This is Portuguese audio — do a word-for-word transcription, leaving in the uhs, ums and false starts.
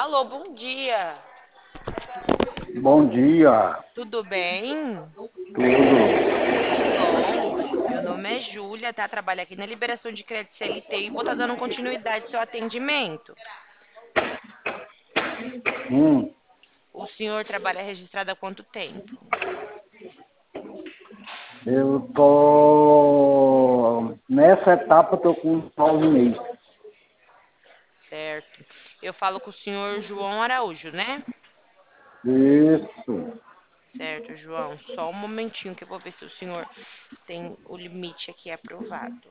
Alô, bom dia. Bom dia, Tudo bem? tudo. Que bom. Meu nome é Júlia, tá? Trabalho aqui na liberação de crédito C L T e vou estar dando continuidade ao seu atendimento. Hum, O senhor trabalha registrado há quanto tempo? eu tô nessa etapa, tô com nove meses. Certo. Eu falo com o senhor João Araújo, né? Isso. Certo, João. Só um momentinho que eu vou ver se o senhor tem o limite aqui aprovado.